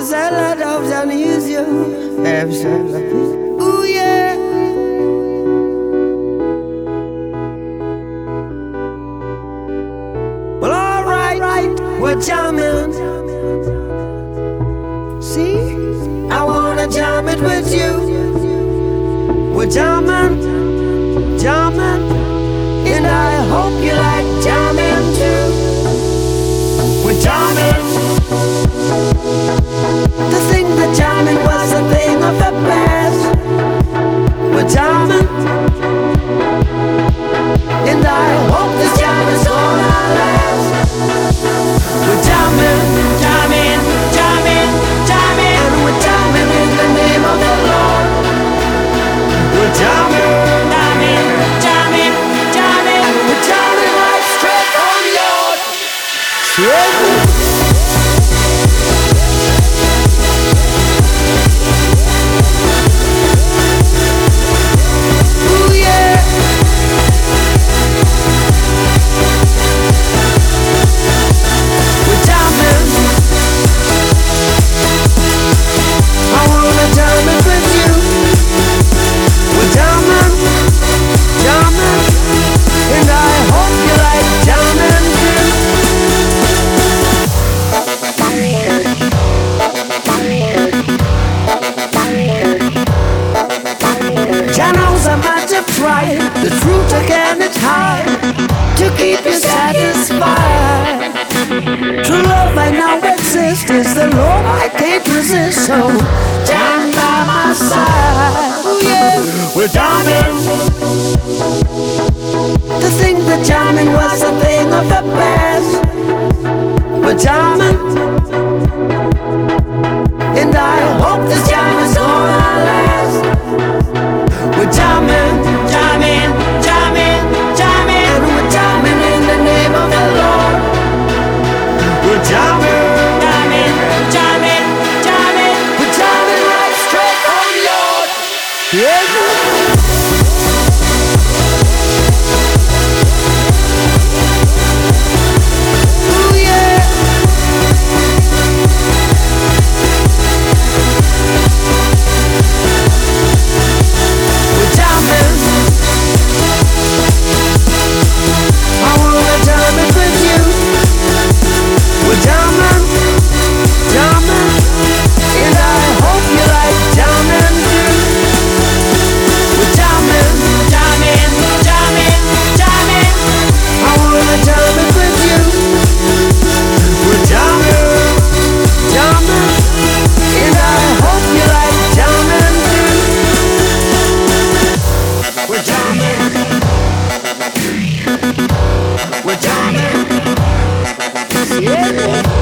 salad of Dionisio. Ooh yeah. Well, alright, we're jamming. See, I wanna jam it with you. We're jamming, and I hope you like jamming too. We're jamming. To think that jamming was a thing of the past. We're jamming, and I hope this jam is gonna last. We're jamming, and we're jamming in the name of the Lord. We're jamming, and we're jamming right straight on your straight. The truth again it's hard to keep you satisfied. True love I now exist is the Lord I can't resist. So jam by my side. Oh yeah, we're jamming. To think that jamming was a thing of the past. We're jamming, and I hope this jam is gonna last. We're jamming, and we're jamming in the name of the Lord. We're jamming, we're jamming right straight on Lord. Yeah. We're jamming. Yeah.